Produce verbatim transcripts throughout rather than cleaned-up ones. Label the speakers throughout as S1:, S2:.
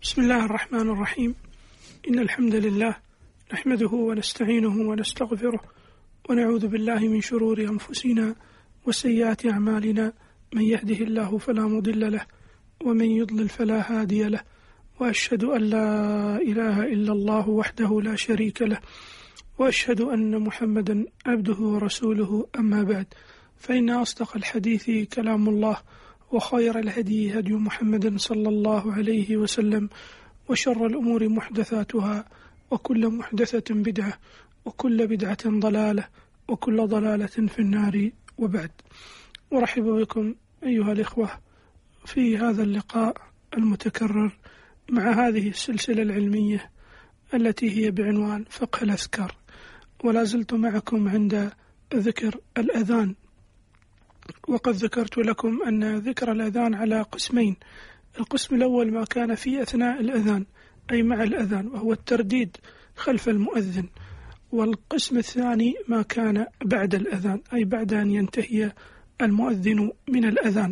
S1: بسم الله الرحمن الرحيم. إن الحمد لله نحمده ونستعينه ونستغفره ونعوذ بالله من شرور أنفسنا وسيئات أعمالنا، من يهده الله فلا مضل له ومن يضلل فلا هادي له، وأشهد أن لا إله إلا الله وحده لا شريك له، وأشهد أن محمدا عبده ورسوله. أما بعد، فإن أصدق الحديث كلام الله، وخير الهدي هدي محمد صلى الله عليه وسلم، وشر الأمور محدثاتها، وكل محدثة بدعة، وكل بدعة ضلالة، وكل ضلالة في النار. وبعد، أرحب بكم أيها الإخوة في هذا اللقاء المتكرر مع هذه السلسلة العلمية التي هي بعنوان فقه الأذكار، ولا زلت معكم عند ذكر الأذان. وقد ذكرت لكم أن ذكر الأذان على قسمين: القسم الأول ما كان في أثناء الأذان أي مع الأذان وهو الترديد خلف المؤذن، والقسم الثاني ما كان بعد الأذان أي بعد أن ينتهي المؤذن من الأذان.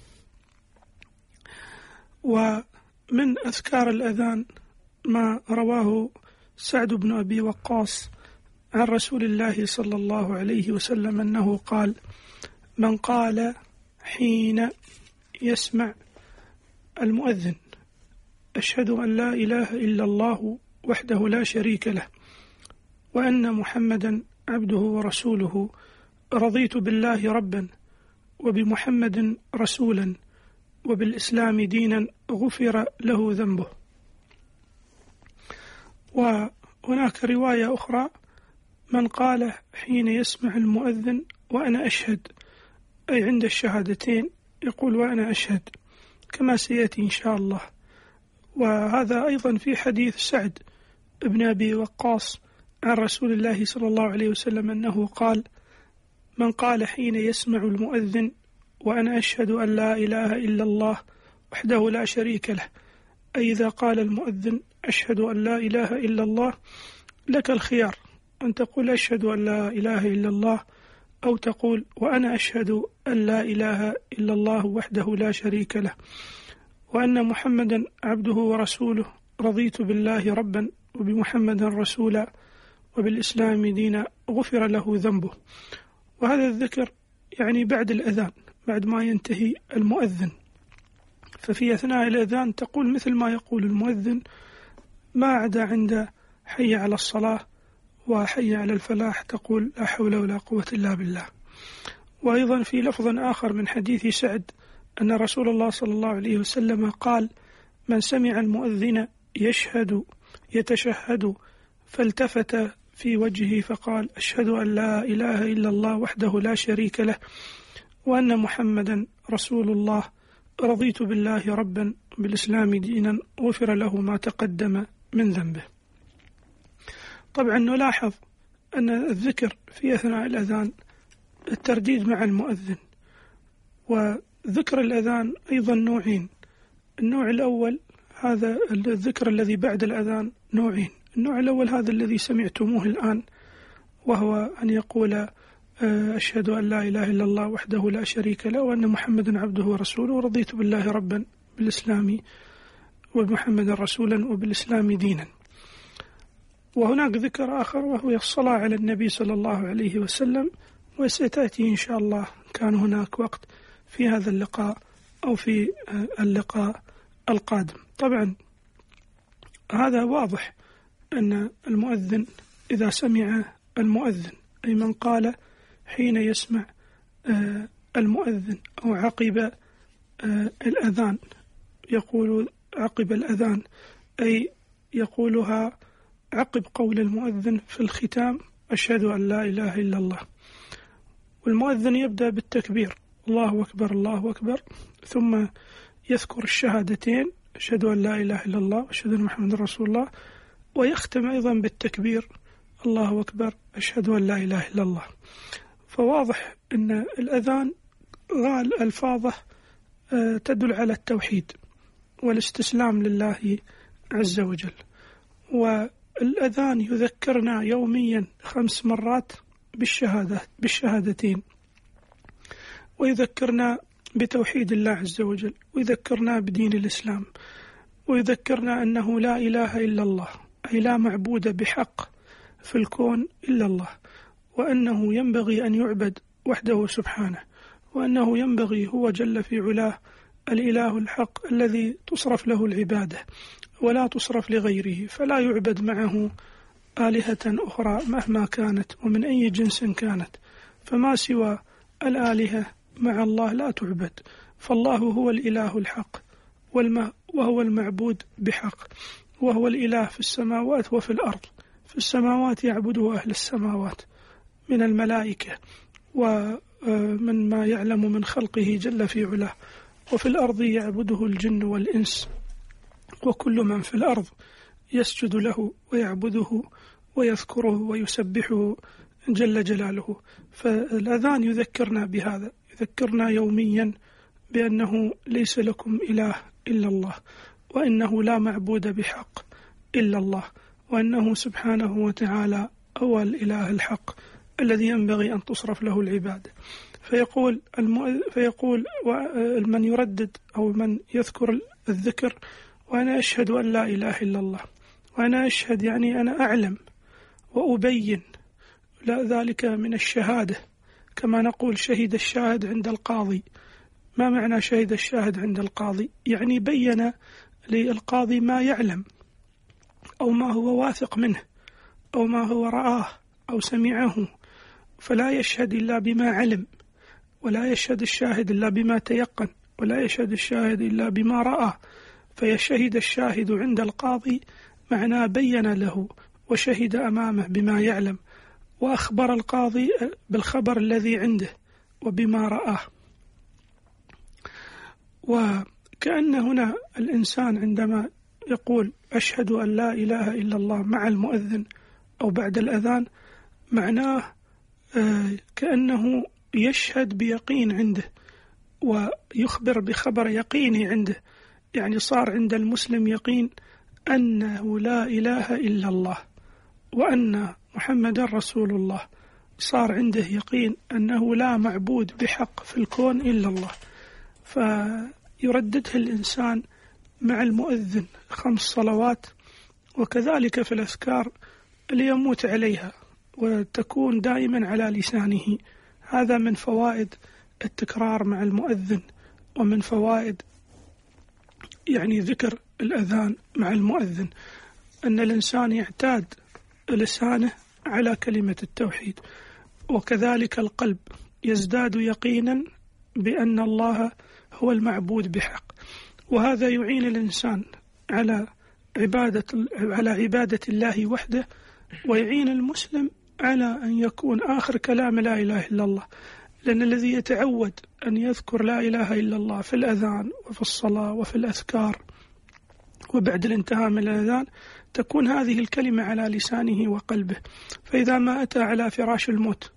S1: ومن أذكار الأذان ما رواه سعد بن أبي وقاص عن رسول الله صلى الله عليه وسلم أنه قال: من قال حين يسمع المؤذن أشهد أن لا إله إلا الله وحده لا شريك له، وأن محمدا عبده ورسوله، رضيت بالله ربا وبمحمد رسولا وبالإسلام دينا، غفر له ذنبه. وهناك رواية أخرى: من قال حين يسمع المؤذن وأنا أشهد، أي عند الشهادتين يقول وأنا أشهد، كما سيأتي إن شاء الله. وهذا أيضا في حديث سعد بن أبي وقاص عن رسول الله صلى الله عليه وسلم أنه قال: من قال حين يسمع المؤذن وأنا أشهد أن لا إله إلا الله وحده لا شريك له، أي إذا قال المؤذن أشهد أن لا إله إلا الله لك الخيار أن تقول أشهد أن لا إله إلا الله، أو تقول وأنا أشهد أن لا إله إلا الله وحده لا شريك له، وأن محمدا عبده ورسوله، رضيت بالله ربا وبمحمد رسولا وبالإسلام دينا، غفر له ذنبه. وهذا الذكر يعني بعد الأذان، بعد ما ينتهي المؤذن. ففي أثناء الأذان تقول مثل ما يقول المؤذن، ما عدا عند حي على الصلاة وحي على الفلاح تقول لا حول ولا قوة إلا بالله. وأيضا في لفظ آخر من حديث سعد أن رسول الله صلى الله عليه وسلم قال: من سمع المؤذن يشهد يتشهد فالتفت في وجهه فقال أشهد أن لا إله إلا الله وحده لا شريك له، وأن محمدا رسول الله، رضيت بالله ربا بالإسلام دينا، غفر له ما تقدم من ذنبه. طبعا نلاحظ أن الذكر في أثناء الأذان الترديد مع المؤذن. وذكر الأذان أيضا نوعين: النوع الأول هذا الذكر الذي بعد الأذان نوعين. النوع الأول هذا الذي سمعتموه الآن، وهو أن يقول أشهد أن لا إله إلا الله وحده لا شريك له، وأن محمدا عبده ورسوله، ورضيت بالله ربا بالإسلام وبمحمد رسولا وبالإسلام دينا. وهناك ذكر آخر وهو الصلاة على النبي صلى الله عليه وسلم، وستأتي إن شاء الله كان هناك وقت في هذا اللقاء أو في اللقاء القادم. طبعا هذا واضح أن المؤذن إذا سمع المؤذن، أي من قال حين يسمع المؤذن أو عقب الأذان، يقول عقب الأذان أي يقولها عقب قول المؤذن في الختام أشهد أن لا إله إلا الله. والمؤذن يبدأ بالتكبير الله أكبر الله أكبر، ثم يذكر الشهادتين أشهد أن لا إله إلا الله وأشهد أن محمد رسول الله، ويختم أيضا بالتكبير الله أكبر أشهد أن لا إله إلا الله. فواضح أن الأذان غال ألفاظه تدل على التوحيد والاستسلام لله عز وجل. والأذان يذكرنا يوميا خمس مرات بالشهادة بالشهادتين، ويذكرنا بتوحيد الله عز وجل، ويذكرنا بدين الإسلام، ويذكرنا أنه لا إله إلا الله، أي لا معبود بحق في الكون إلا الله، وأنه ينبغي أن يعبد وحده سبحانه، وأنه ينبغي هو جل في علاه الإله الحق الذي تصرف له العبادة ولا تصرف لغيره، فلا يعبد معه آلهة أخرى مهما كانت ومن أي جنس كانت، فما سوى الآلهة مع الله لا تعبد، فالله هو الإله الحق وهو المعبود بحق، وهو الإله في السماوات وفي الأرض. في السماوات يعبده أهل السماوات من الملائكة ومن ما يعلم من خلقه جل في علاه، وفي الأرض يعبده الجن والإنس وكل من في الأرض يسجد له ويعبده ويذكره ويسبحه جل جلاله. فالأذان يذكرنا بهذا، يذكرنا يوميا بأنه ليس لكم إله إلا الله، وأنه لا معبود بحق إلا الله، وأنه سبحانه وتعالى هو الإله الحق الذي ينبغي أن تصرف له العبادة. فيقول فيقول من يردد أو من يذكر الذكر: وأنا أشهد أن لا إله إلا الله. وأنا أشهد يعني أنا أعلم وأبين، لا ذلك من الشهادة، كما نقول شهد الشاهد عند القاضي. ما معنى شهد الشاهد عند القاضي؟ يعني بين للقاضي ما يعلم أو ما هو واثق منه أو ما هو رآه أو سمعه، فلا يشهد إلا بما علم، ولا يشهد الشاهد إلا بما تيقن، ولا يشهد الشاهد إلا بما رأى. فيشهد الشاهد عند القاضي معناه بين له وشهد أمامه بما يعلم، وأخبر القاضي بالخبر الذي عنده وبما رآه. وكأن هنا الإنسان عندما يقول أشهد أن لا إله إلا الله مع المؤذن أو بعد الأذان، معناه كأنه يشهد بيقين عنده ويخبر بخبر يقيني عنده، يعني صار عند المسلم يقين أنه لا إله إلا الله وأن محمد رسول الله، صار عنده يقين أنه لا معبود بحق في الكون إلا الله. فيرددها الإنسان مع المؤذن خمس صلوات، وكذلك في الأذكار ليموت عليها وتكون دائما على لسانه. هذا من فوائد التكرار مع المؤذن، ومن فوائد يعني ذكر الأذان مع المؤذن، أن الإنسان يعتاد لسانه على كلمة التوحيد، وكذلك القلب يزداد يقينا بأن الله هو المعبود بحق. وهذا يعين الإنسان على عبادة على عبادة الله وحده، ويعين المسلم على أن يكون آخر كلام لا إله إلا الله. لأن الذي يتعود أن يذكر لا إله إلا الله في الأذان وفي الصلاة وفي الأذكار وبعد الانتهاء من الأذان تكون هذه الكلمة على لسانه وقلبه. فإذا ما أتى على فراش الموت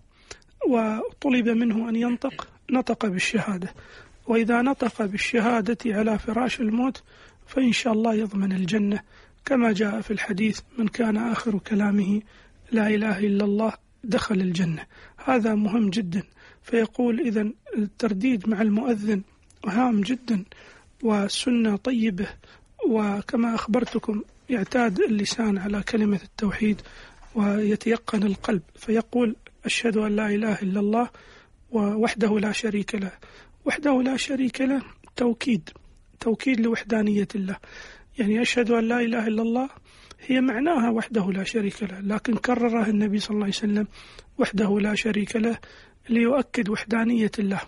S1: وطلب منه أن ينطق، نطق بالشهادة، وإذا نطق بالشهادة على فراش الموت فإن شاء الله يضمن الجنة، كما جاء في الحديث: من كان آخر كلامه لا إله إلا الله دخل الجنة. هذا مهم جدا. فيقول إذن الترديد مع المؤذن هام جدا وسنة طيبة، وكما أخبرتكم يعتاد اللسان على كلمة التوحيد ويتيقن القلب، فيقول أشهد أن لا إله إلا الله ووحده لا شريك له. وحده لا شريك له توكيد توكيد لوحدانية الله، يعني أشهد أن لا إله إلا الله هي معناها وحده لا شريك له، لكن كررها النبي صلى الله عليه وسلم وحده لا شريك له ليؤكد وحدانية الله،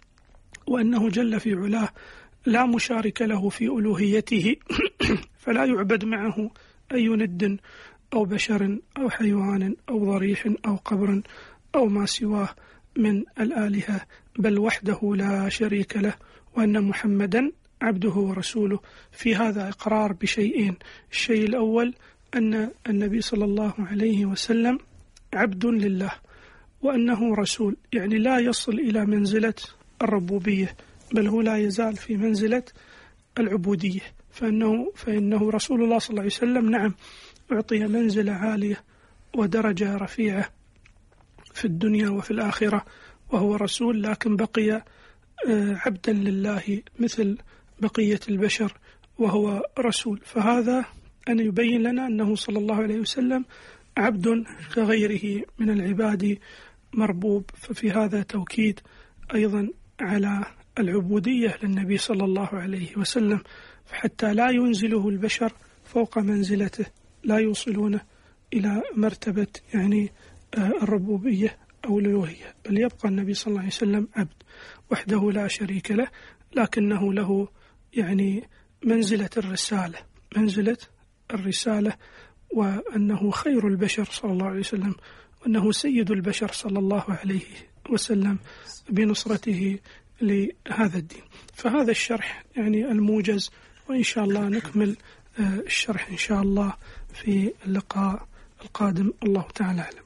S1: وأنه جل في علاه لا مشارك له في ألوهيته، فلا يعبد معه أي ند أو بشر أو حيوان أو ضريح أو قبر أو ما سواه من الآلهة، بل وحده لا شريك له، وأن محمدا عبده ورسوله. في هذا إقرار بشيئين: الشيء الأول أن النبي صلى الله عليه وسلم عبد لله، وأنه رسول، يعني لا يصل إلى منزلة الربوبية، بل هو لا يزال في منزلة العبودية، فإنه, فإنه رسول الله صلى الله عليه وسلم نعم أعطي منزلة عالية ودرجة رفيعة في الدنيا وفي الآخرة وهو رسول، لكن بقي عبدا لله مثل بقية البشر، وهو رسول. فهذا أن يبين لنا أنه صلى الله عليه وسلم عبد كغيره من العباد مربوب. ففي هذا توكيد أيضا على العبودية للنبي صلى الله عليه وسلم، فحتى لا ينزله البشر فوق منزلته، لا يوصلونه إلى مرتبة يعني الربوبية أو الألوهية، بل يبقى النبي صلى الله عليه وسلم عبد وحده لا شريك له، لكنه له يعني منزلة الرسالة منزلة الرسالة وأنه خير البشر صلى الله عليه وسلم، وأنه سيد البشر صلى الله عليه وسلم بنصرته لهذا الدين. فهذا الشرح يعني الموجز، وإن شاء الله نكمل الشرح إن شاء الله في اللقاء القادم. الله تعالى أعلم.